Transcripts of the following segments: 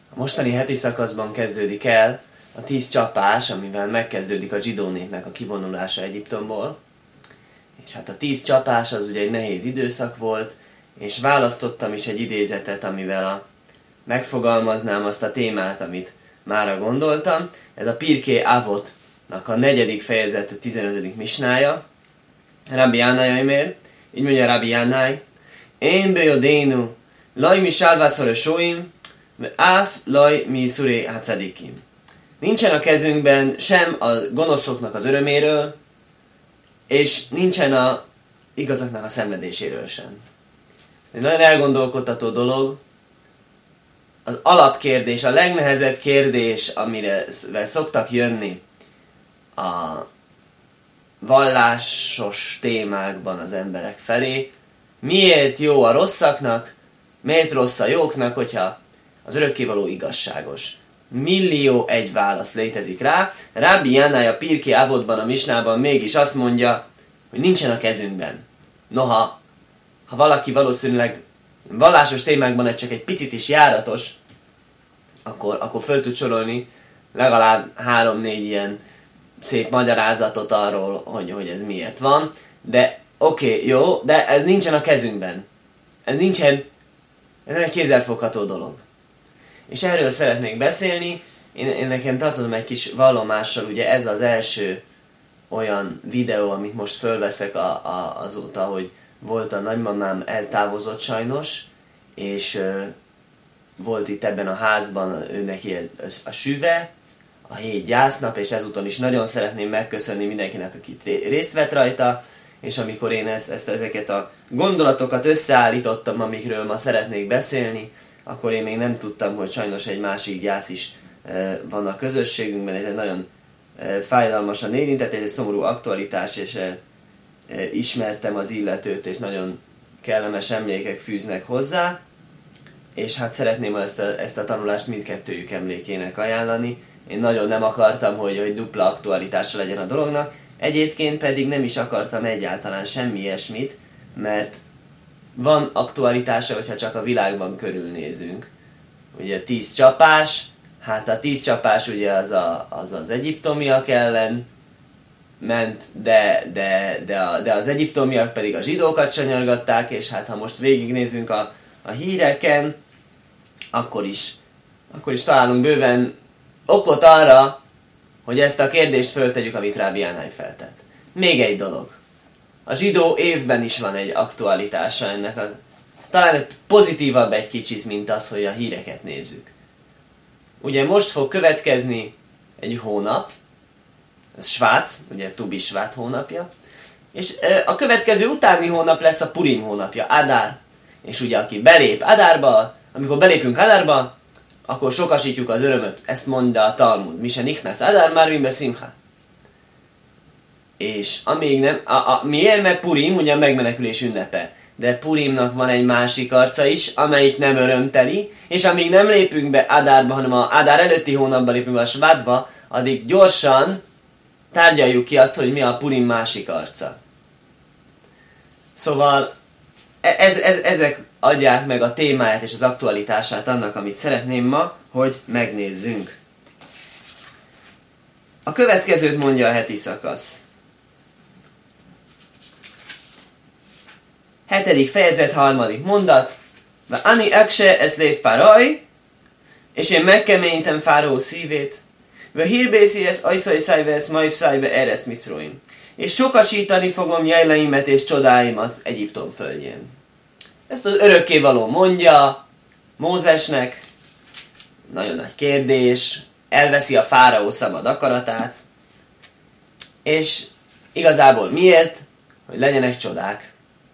A mostani heti szakaszban kezdődik el a 10 csapás, amivel megkezdődik a zsidó népnek a kivonulása Egyiptomból. És hát a 10 csapás az ugye egy nehéz időszak volt, és választottam is egy idézetet, amivel megfogalmaznám azt a témát, amit mára gondoltam. Ez a Pirkei Avotnak a 4. fejezet 15. misnája. Rabbi Jánai mér, így mondja Rabbi Jánai, én bejodénu, laj mi sálvászor a sóim, áf laj mi szuré hacadikim. Nincsen a kezünkben sem a gonoszoknak az öröméről, és nincsen a igazaknak a szenvedéséről sem. Egy nagyon elgondolkodtató dolog. Az alapkérdés, a legnehezebb kérdés, amire szoktak jönni a vallásos témákban az emberek felé, miért jó a rosszaknak, miért rossz a jóknak, hogyha az örökkévaló igazságos. Millió egy válasz létezik rá. Rabbi Jánai a Pirkei Avotban, a misnában mégis azt mondja, hogy nincsen a kezünkben. Noha, ha valaki valószínűleg vallásos témákban csak egy picit is járatos, akkor föl tud sorolni legalább 3-4 ilyen szép magyarázatot arról, hogy ez miért van. De oké, jó, de ez nincsen a kezünkben. Ez nem egy kézzelfogható dolog. És erről szeretnék beszélni. Én nekem tartozom egy kis vallomással, ugye ez az első olyan videó, amit most fölveszek azóta, hogy volt a nagymamám eltávozott sajnos, és volt itt ebben a házban ő neki a süve, a 7 gyásznap, és ezúton is nagyon szeretném megköszönni mindenkinek, aki részt vett rajta, és amikor én ezeket a gondolatokat összeállítottam, amikről ma szeretnék beszélni, akkor én még nem tudtam, hogy sajnos egy másik gyász is van a közösségünkben, és egy nagyon fájdalmasan érintett, egy szomorú aktualitás, és ismertem az illetőt, és nagyon kellemes emlékek fűznek hozzá, és hát szeretném ezt a tanulást mindkettőjük emlékének ajánlani. Én nagyon nem akartam, hogy dupla aktualitása legyen a dolognak, egyébként pedig nem is akartam egyáltalán semmi ilyesmit, mert van aktualitása, hogyha csak a világban körülnézünk. Ugye 10 csapás, hát a 10 csapás ugye az egyiptomiak ellen ment, de az egyiptomiak pedig a zsidókat sanyargatták, és hát ha most végignézünk a híreken, akkor is találunk bőven okot arra, hogy ezt a kérdést föltegyük, amit Rabbi Jánai feltett. Még egy dolog. A zsidó évben is van egy aktualitása ennek talán pozitívabb egy kicsit, mint az, hogy a híreket nézzük. Ugye most fog következni egy hónap, ez Svát, ugye Tubi Svát hónapja, és a következő utáni hónap lesz a Purim hónapja, Adár. És ugye aki belép Adárba, amikor belépünk Adárba, akkor sokasítjuk az örömöt. Ezt mondja a Talmud. Mise nichnas Adár marvin beszimcha. És amíg nem, miért? Mert Purim ugye a megmenekülés ünnepe. De Purimnak van egy másik arca is, amelyik nem örömteli, és amíg nem lépünk be Adárba, hanem a Adár előtti hónapban lépünk be a Svátba, addig gyorsan tárgyaljuk ki azt, hogy mi a Purim másik arca. Szóval ezek adják meg a témáját és az aktualitását annak, amit szeretném ma, hogy megnézzünk. A következőt mondja a heti szakasz. 7. fejezet 3. mondat. Ani akse ez lév paraj, és én megkeményítem Fáraó szívét. Ve hírbészi ez ajszai szájve ez majd szájbe eret Microim. És sokasítani fogom jejleimet és csodáimat Egyiptom földjén. Ezt az örökkévaló mondja Mózesnek. Nagyon nagy kérdés. Elveszi a Fáraó szabad akaratát. És igazából miért? Hogy legyenek csodák.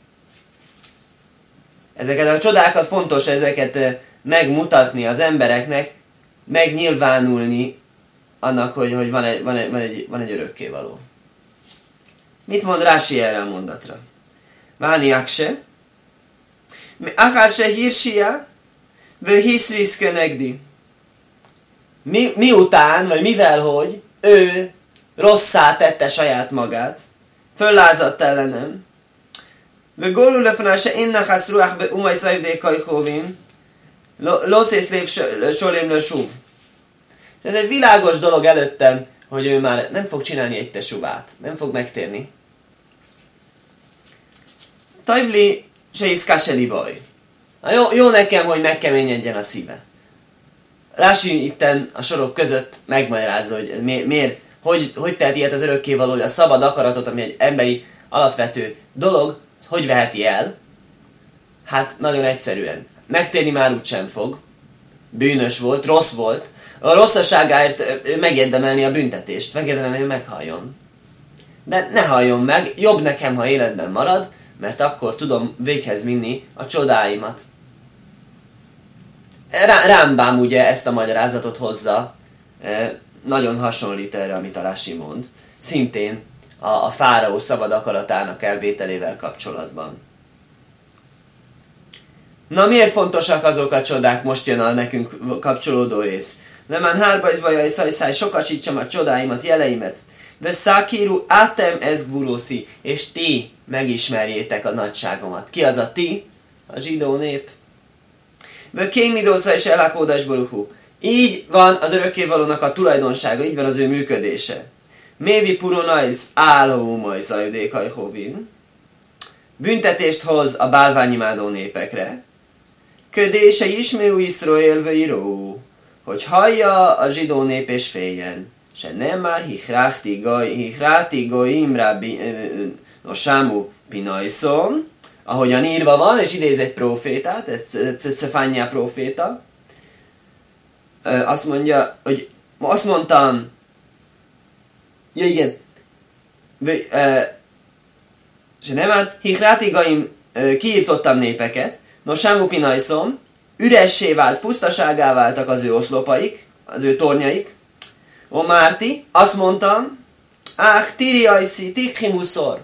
Ezeket a csodákat fontos ezeket megmutatni az embereknek, megnyilvánulni annak, hogy van egy örökkévaló. Mit mond Rási erre a mondatra? Váni akse, akár se hírsia, vő hiszrisz könegdi. Miután, vagy mivel, hogy ő rosszá tette saját magát, föllázadt ellenem, vő gólul lefoná se innak hasz ruach be umaj szajvdé kajkóvim, Lószészlév solémlő súv. Ez egy világos dolog előttem, hogy ő már nem fog csinálni egy tesuvát. Nem fog megtérni. Tajvli se iszkáseli baj. Jó nekem, hogy megkeményedjen a szíve. Rási itten a sorok között megmagyarázza, hogy miért, hogy tehet ilyet az örökkévaló, hogy a szabad akaratot, ami egy emberi alapvető dolog, hogy veheti el? Hát nagyon egyszerűen. Megtérni már úgysem fog. Bűnös volt, rossz volt. A rosszaságáért megérdemelni a büntetést. Megérdemelni, hogy meghalljon. De ne halljon meg, jobb nekem, ha életben marad, mert akkor tudom véghez vinni a csodáimat. Rámbám ugye ezt a magyarázatot hozza, nagyon hasonlít erre, amit a Rashi mond. Szintén a fáraó szabad akaratának elvételével kapcsolatban. Na miért fontosak azok a csodák? Most jön a nekünk kapcsolódó rész. Lemán hárbajzbajai szajszáj, sokasítsam a csodáimat, jeleimet. Vesszákiru átem ez gvulószi, és ti megismerjétek a nagyságomat. Ki az a ti? A zsidó nép. Vökénmidósza és elákódás boruhú. Így van az örökkévalónak a tulajdonsága, így van az ő működése. Mévi puronajz álhómaj zajdékajhovin. Büntetést hoz a bálványimádó népekre. Ködése ismerő Iszrael vöró, hogy hallja a zsidó nép és féljen. Se nem már hichráti goim rabbi nosámu pinajszon, ahogyan írva van, és idéz egy profétát, ez Szefánjá proféta, azt mondja, hogy azt mondtam, ja igen, se nem már hichrátigaim, kiírtottam népeket, nosámu pinajszom, üressé vált, pusztaságá váltak az ő oszlopaik, az ő tornyaik. O Márti, azt mondtam, tiriajszi, tikhimuszor,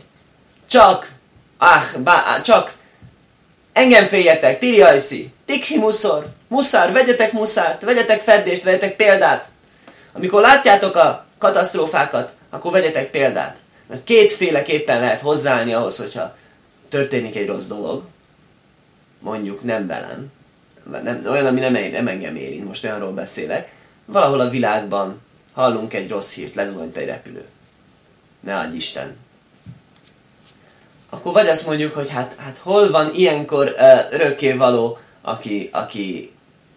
csak engem féljetek, tiriajszi, tikhimuszor, muszár, vegyetek muszárt, vegyetek feddést, vegyetek példát. Amikor látjátok a katasztrófákat, akkor vegyetek példát. Mert kétféleképpen lehet hozzáállni ahhoz, hogyha történik egy rossz dolog. Mondjuk nem velem. Olyan, ami nem engem érint, most olyanról beszélek. Valahol a világban hallunk egy rossz hírt, lezuhant egy repülő. Ne adj Isten. Akkor vagy azt mondjuk, hogy hát hol van ilyenkor örökkévaló, aki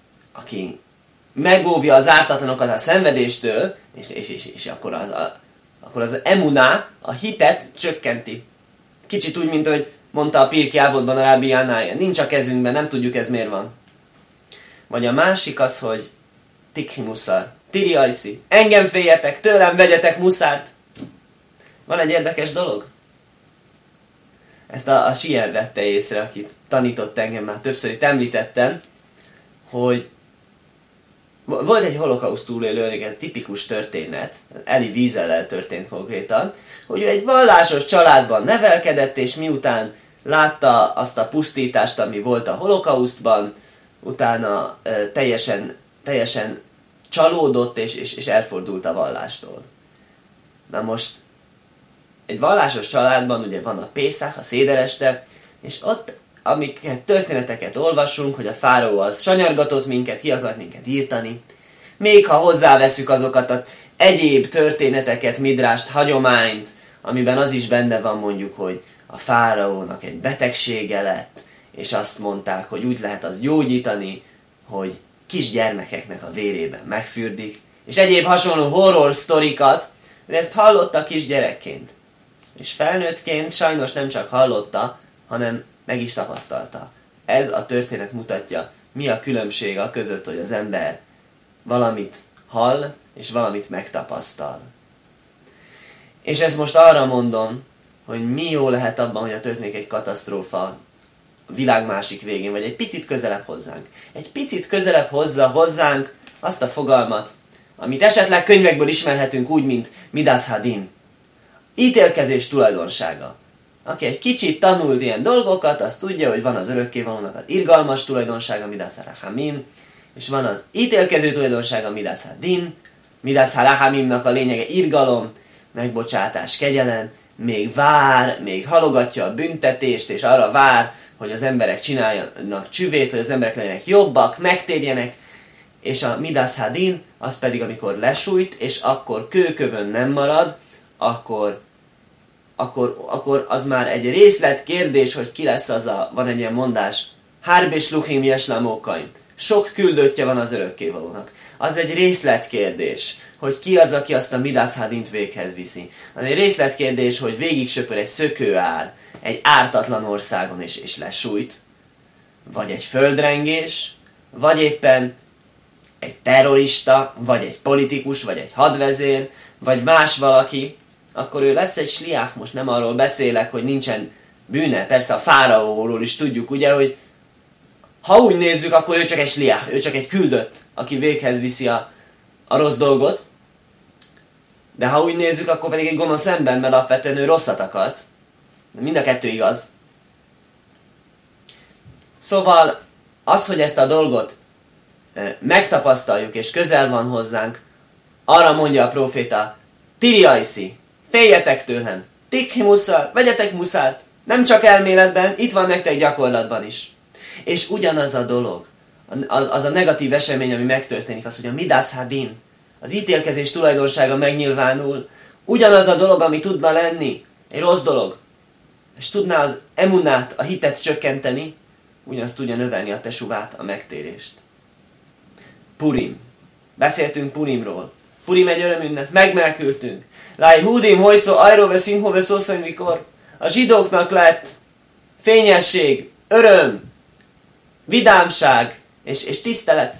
megóvja az ártatlanokat a szenvedéstől, és akkor az emuná, a hitet csökkenti. Kicsit úgy, mint hogy mondta a Pirkei Avotban a Rábi Jánája. Nincs a kezünkben, nem tudjuk ez miért van. Vagy a másik az, hogy tikhi muszar, tiri ajszi, engem féljetek, tőlem vegyetek muszárt. Van egy érdekes dolog. Ezt a Siel vette észre, akit tanított engem, már többször itt említettem, hogy volt egy holokauszt túlélő, ez tipikus történet, Eli Wiesellel történt konkrétan, hogy ő egy vallásos családban nevelkedett, és miután látta azt a pusztítást, ami volt a holokausztban, utána teljesen csalódott, és elfordult a vallástól. Na most, egy vallásos családban ugye van a Pészach, a szédereste, és ott, amiket történeteket olvasunk, hogy a fáraó az sanyargatott minket, ki akart minket írtani, még ha hozzáveszünk azokat az egyéb történeteket, midrást, hagyományt, amiben az is benne van mondjuk, hogy a fáraónak egy betegsége lett, és azt mondták, hogy úgy lehet az gyógyítani, hogy kisgyermekeknek a vérében megfürdik, és egyéb hasonló horror sztorikat, ő ezt hallotta kisgyerekként. És felnőttként sajnos nem csak hallotta, hanem meg is tapasztalta. Ez a történet mutatja, mi a különbség a között, hogy az ember valamit hall, és valamit megtapasztal. És ezt most arra mondom, hogy mi jó lehet abban, hogy történik egy katasztrófa a világ másik végén, vagy egy picit közelebb hozzánk. Egy picit közelebb hozza hozzánk azt a fogalmat, amit esetleg könyvekből ismerhetünk úgy, mint Midas Hadin. Ítélkezés tulajdonsága. Aki egy kicsit tanult ilyen dolgokat, az tudja, hogy van az örökkévalónak az irgalmas tulajdonsága, Midas HaRachamim, és van az ítélkező tulajdonsága, Midas Hadin. Midas HaRachamimnak a lényege irgalom, megbocsátás, kegyelem, még vár, még halogatja a büntetést, és arra vár, hogy az emberek csináljanak csüvét, hogy az emberek legyenek jobbak, megtérjenek, és a Midas Hadin, az pedig amikor lesújt, és akkor kőkövön nem marad, akkor az már egy részletkérdés, hogy ki lesz az van egy ilyen mondás, Harbe Shluchim Yeslam Okaim. Sok küldöttje van az örökkévalónak. Az egy részletkérdés, hogy ki az, aki azt a Midas Hadint véghez viszi. Az egy részletkérdés, hogy végig söpör egy szökőár egy ártatlan országon és lesújt, vagy egy földrengés, vagy éppen egy terrorista, vagy egy politikus, vagy egy hadvezér, vagy más valaki, akkor ő lesz egy sliach. Most nem arról beszélek, hogy nincsen bűne. Persze a fáraóról is tudjuk, ugye, hogy ha úgy nézzük, akkor ő csak egy sliach, ő csak egy küldött, aki véghez viszi a rossz dolgot. De ha úgy nézzük, akkor pedig egy gonosz ember, mert alapvetően ő rosszat akart. Mind a kettő igaz. Szóval az, hogy ezt a dolgot megtapasztaljuk, és közel van hozzánk, arra mondja a próféta, Tiriaiszi, féljetek tőlem, tikhi muszar, vegyetek muszárt, nem csak elméletben, itt van nektek gyakorlatban is. És ugyanaz a dolog, az a negatív esemény, ami megtörténik, az, hogy a Midas Hadin, az ítélkezés tulajdonsága megnyilvánul, ugyanaz a dolog, ami tudna lenni, egy rossz dolog, és tudná az emunát, a hitet csökkenteni, ugyanazt tudja növelni a tesuvát, a megtérést. Purim. Beszéltünk Purimról. Purim egy örömünnep, megmenekültünk. Láj húdim, hojszó, ajró, veszimho, veszószony, mikor a zsidóknak lett fényesség, öröm, vidámság és tisztelet.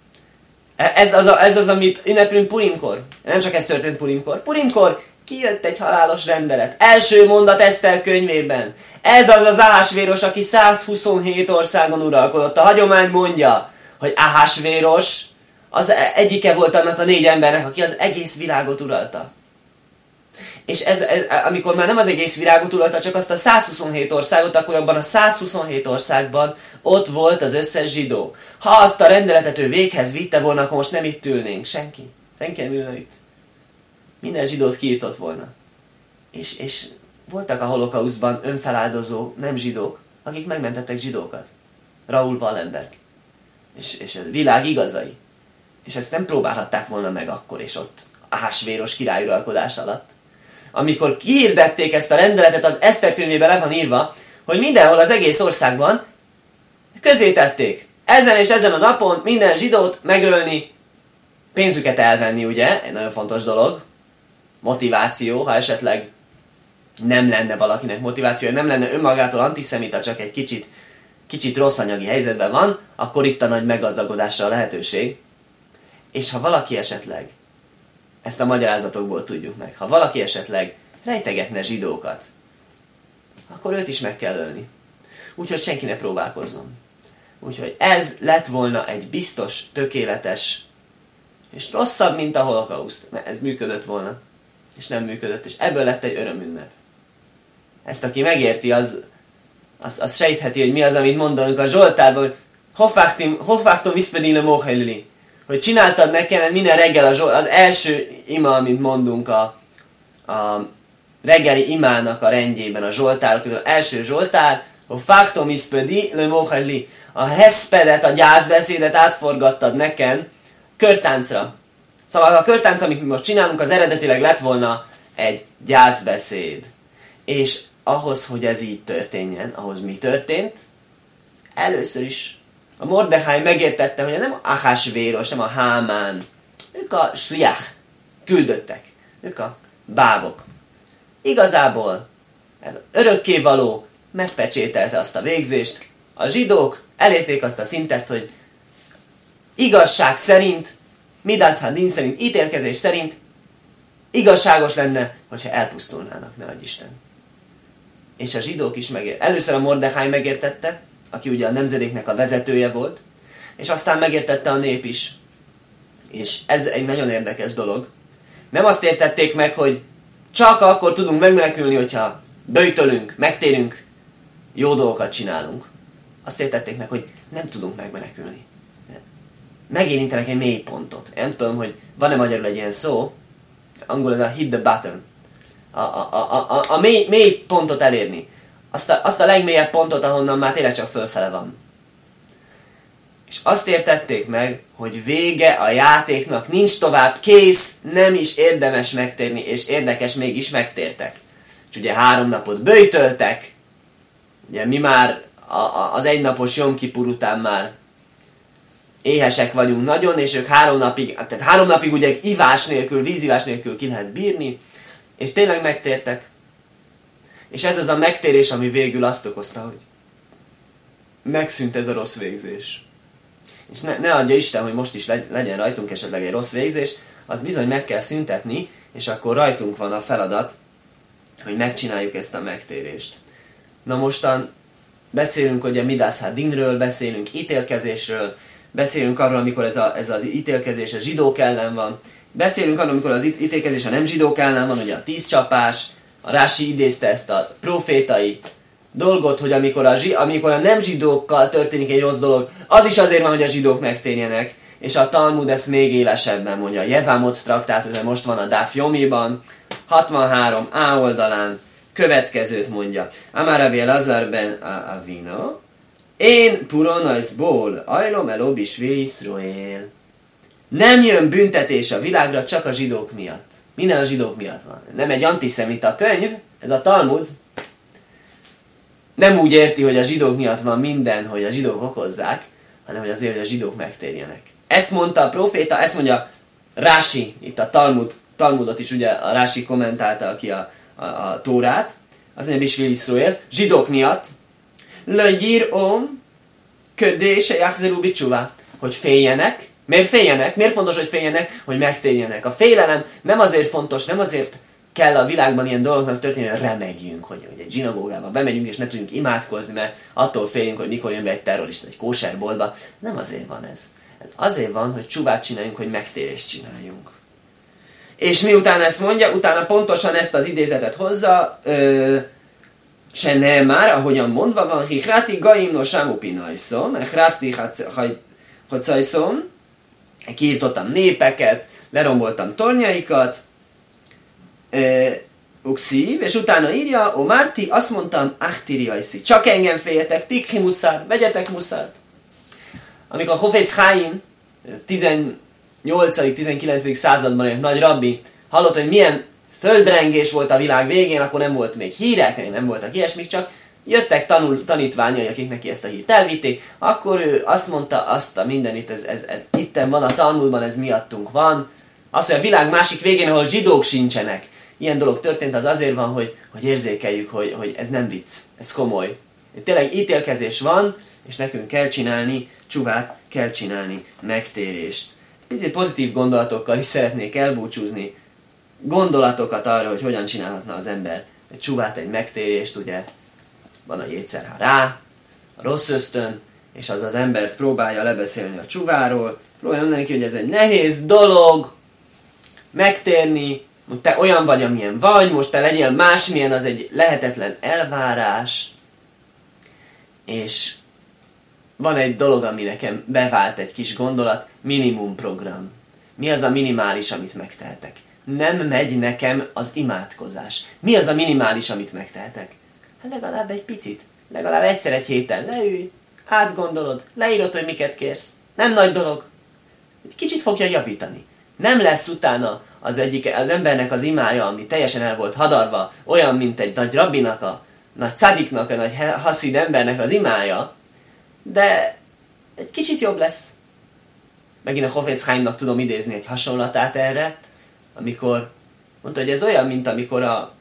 Ez az, amit ünnepülünk Purimkor. Nem csak ez történt Purimkor. Purimkor kijött egy halálos rendelet. Első mondat Eszter könyvében. Ez az Ahasvéros, aki 127 országon uralkodott. A hagyomány mondja, hogy Ahasvéros az egyike volt annak a 4 embernek, aki az egész világot uralta. És ez, amikor már nem az egész világot uralta, csak azt a 127 országot, akkor abban a 127 országban ott volt az összes zsidó. Ha azt a rendeletet ő véghez vitte volna, akkor most nem itt ülnénk. Senki nem ülne itt. Minden zsidót kiirtott volna. És voltak a holokausztban önfeláldozó nem zsidók, akik megmentettek zsidókat. Raoul Wallenberg. És a világ igazai. És ezt nem próbálhatták volna meg akkor és ott Ahasvéros király uralkodás alatt. Amikor kihirdették ezt a rendeletet, az Eszter könyvében le van írva, hogy mindenhol az egész országban közé tették. Ezen és ezen a napon minden zsidót megölni, pénzüket elvenni, ugye? Egy nagyon fontos dolog. Motiváció, ha esetleg nem lenne valakinek motivációja, nem lenne önmagától antiszemita, csak egy kicsit rossz anyagi helyzetben van, akkor itt a nagy meggazdagodásra a lehetőség. És ha valaki esetleg, ezt a magyarázatokból tudjuk meg, ha valaki esetleg rejtegetne zsidókat, akkor őt is meg kell ölni. Úgyhogy senki ne próbálkozzon. Úgyhogy ez lett volna egy biztos, tökéletes, és rosszabb, mint a holokauszt. Mert ez működött volna, és nem működött, és ebből lett egy örömünnep. Ezt aki megérti, az sejtheti, hogy mi az, amit mondanak a Zsoltárban, hogy Hofachtom iszpedin a mohelili, hogy csináltad nekem minden reggel az első ima, amit mondunk a reggeli imának a rendjében, a Zsoltárok, az első Zsoltár, Hofachtom iszpedi le mohelili, a heszpedet, a gyászbeszédet átforgattad nekem körtáncra. Szóval a körtánc, amit mi most csinálunk, az eredetileg lett volna egy gyászbeszéd. És ahhoz, hogy ez így történjen, ahhoz mi történt? Először is a Mordechai megértette, hogy nem Ahasvéros, nem a Hámán. Ők a sliach, küldöttek. Ők a bábok. Igazából ez örökkévaló megpecsételte azt a végzést. A zsidók elérték azt a szintet, hogy igazság szerint, Midas Hadin szerint, ítélkezés szerint igazságos lenne, hogyha elpusztulnának, ne adj Isten. És a zsidók is először a Mordechai megértette, aki ugye a nemzedéknek a vezetője volt, és aztán megértette a nép is. És ez egy nagyon érdekes dolog. Nem azt értették meg, hogy csak akkor tudunk megmenekülni, hogyha böjtölünk, megtérünk, jó dolgokat csinálunk. Azt értették meg, hogy nem tudunk megmenekülni. Megérintenek egy mély pontot. Én nem tudom, hogy van-e magyarul egy ilyen szó, angolul ez a hit the bottom. A mély pontot elérni. azt a legmélyebb pontot, ahonnan már tényleg csak fölfele van. És azt értették meg, hogy vége a játéknak, nincs tovább, kész, nem is érdemes megtérni, és érdekes, mégis megtértek. És ugye 3 napot böjtöltek, ugye mi már az egynapos Jom Kipur után már éhesek vagyunk nagyon, és ők 3 napig ugye ivás nélkül, vízivás nélkül ki lehet bírni, és tényleg megtértek. És ez az a megtérés, ami végül azt okozta, hogy megszűnt ez a rossz végzés. És ne adja Isten, hogy most is legyen rajtunk esetleg egy rossz végzés, azt bizony meg kell szüntetni, és akkor rajtunk van a feladat, hogy megcsináljuk ezt a megtérést. Na mostan beszélünk ugye Midas Hadinről, beszélünk ítélkezésről, beszélünk arról, amikor ez az ítélkezés a zsidók ellen van, beszélünk arról, amikor az ítélkezés a nem zsidók ellen van, ugye a 10 csapás, a Rási idézte ezt a profétai dolgot, hogy amikor a nem zsidókkal történik egy rossz dolog, az is azért van, hogy a zsidók megtérjenek, és a Talmud ezt még élesebben mondja. A Jevamot traktátus, most van a Daf Yomiban, 63 A oldalán, következőt mondja. Amar Rabbi Elazar ben Avino, én puronajszból ajlom elo bisvil Yisroel. Nem jön büntetés a világra csak a zsidók miatt. Minden a zsidók miatt van. Nem egy antiszemita könyv, ez a Talmud. Nem úgy érti, hogy a zsidók miatt van minden, hogy a zsidók okozzák, hanem hogy azért, hogy a zsidók megtérjenek. Ezt mondta a proféta, ezt mondja Rási, itt a Talmudot is ugye a Rási kommentálta ki a Tórát, azt mondja Bisvil Yisroel, zsidók miatt, legyír ködése jachzeru bicsuvá, hogy féljenek. Miért féljenek? Miért fontos, hogy féljenek? Hogy megtérjenek. A félelem nem azért fontos, nem azért kell a világban ilyen dolgoknak történni, hogy remegjünk, hogy egy zsinagógába bemegyünk, és ne tudjunk imádkozni, mert attól féljünk, hogy mikor jön be egy terrorista egy kóserboltba. Nem azért van ez. Ez azért van, hogy csuvát csináljunk, hogy megtérést csináljunk. És miután ezt mondja, utána pontosan ezt az idézetet hozza, se nem már, ahogyan mondva van, hichráti gaim no sámu pinajszom, echrafti hacajszom, kiirtottam népeket, leromboltam tornyaikat, ukszív, és utána írja, o Márti, azt mondtam, achtiri ajszi, csak engem féljetek, tikhi muszár, vegyetek muszárt. Amikor Hofetz Chaim, 18.-19. században egy nagy rabbi hallott, hogy milyen földrengés volt a világ végén, akkor nem volt még hírek, nem voltak ilyesmik, csak jöttek tanítványai, akik neki ezt a hírt elvitték, akkor ő azt mondta, azt a mindenit, ez itten van a Talmudban, ez miattunk van. Az, hogy a világ másik végén, ahol zsidók sincsenek, ilyen dolog történt, az azért van, hogy érzékeljük, hogy ez nem vicc, ez komoly. Tényleg ítélkezés van, és nekünk kell csinálni csuvát, kell csinálni megtérést. Picit pozitív gondolatokkal is szeretnék elbúcsúzni, gondolatokat arra, hogy hogyan csinálhatna az ember egy csuvát, egy megtérést, ugye van a jétszer hará, a rossz ösztön, és az embert próbálja lebeszélni a csuváról, próbálja mondani neki, hogy ez egy nehéz dolog, megtérni, hogy te olyan vagy, amilyen vagy, most te legyél másmilyen, az egy lehetetlen elvárás, és van egy dolog, ami nekem bevált egy kis gondolat, minimum program. Mi az a minimális, amit megtehetek? Nem megy nekem az imádkozás. Mi az a minimális, amit megtehetek? Hát legalább egy picit. Legalább egyszer egy héten leülj, átgondolod, leírod, hogy miket kérsz. Nem nagy dolog. Egy kicsit fogja javítani. Nem lesz utána az embernek az imája, ami teljesen el volt hadarva, olyan, mint egy nagy rabbinak, a nagy cadiknak, a nagy haszid embernek az imája, de egy kicsit jobb lesz. Megint a Hofetz Chaimnak tudom idézni egy hasonlatát erre, amikor mondta, hogy ez olyan, mint amikor a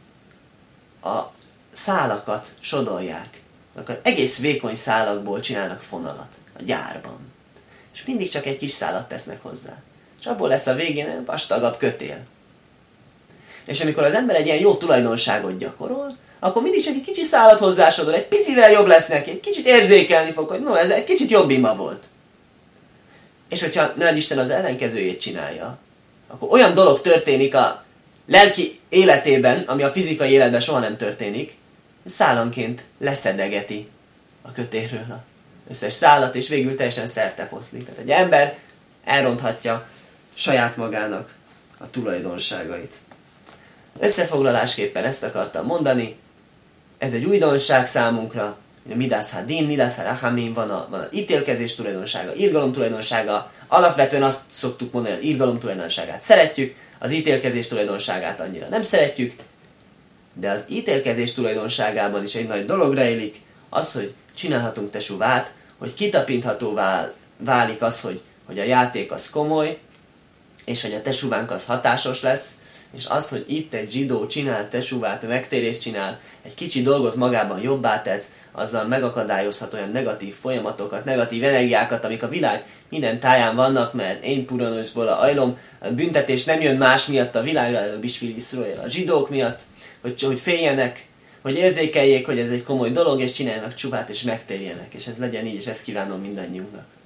szálakat sodorják. Akkor egész vékony szálakból csinálnak fonalat a gyárban. És mindig csak egy kis szálat tesznek hozzá. És abból lesz a végén egy vastagabb kötél. És amikor az ember egy ilyen jó tulajdonságot gyakorol, akkor mindig csak egy kicsi szálat hozzásodor, egy picivel jobb lesz neki, egy kicsit érzékelni fog, hogy no, ez egy kicsit jobb ima volt. És hogyha nagy Isten az ellenkezőjét csinálja, akkor olyan dolog történik a lelki életében, ami a fizikai életben soha nem történik, szálanként leszedegeti a kötélről az összes szálat, és végül teljesen szertefoszlik. Tehát egy ember elronthatja saját magának a tulajdonságait. Összefoglalásképpen ezt akartam mondani. ez egy újdonság számunkra, a Midas Hadin, Midas Harachamim, van az ítélkezés tulajdonsága, irgalom tulajdonsága, alapvetően azt szoktuk mondani, hogy az irgalom tulajdonságát szeretjük, az ítélkezés tulajdonságát annyira nem szeretjük, de az ítélkezés tulajdonságában is egy nagy dolog rejlik, az, hogy csinálhatunk tesuvát, hogy kitapinthatóvá válik az, hogy a játék az komoly, és hogy a tesuvánk az hatásos lesz, és az, hogy itt egy zsidó csinál tesuvát, megtérést csinál, egy kicsi dolgot magában jobbá tesz, azzal megakadályozhat olyan negatív folyamatokat, negatív energiákat, amik a világ minden táján vannak, mert én puranőszból a ajlom, a büntetés nem jön más miatt a világra, a Bisfili Iszrael, a zsidók miatt, hogy féljenek, hogy érzékeljék, hogy ez egy komoly dolog, és csináljanak csuvát, és megtérjenek. És ez legyen így, és ezt kívánom mindannyiunknak.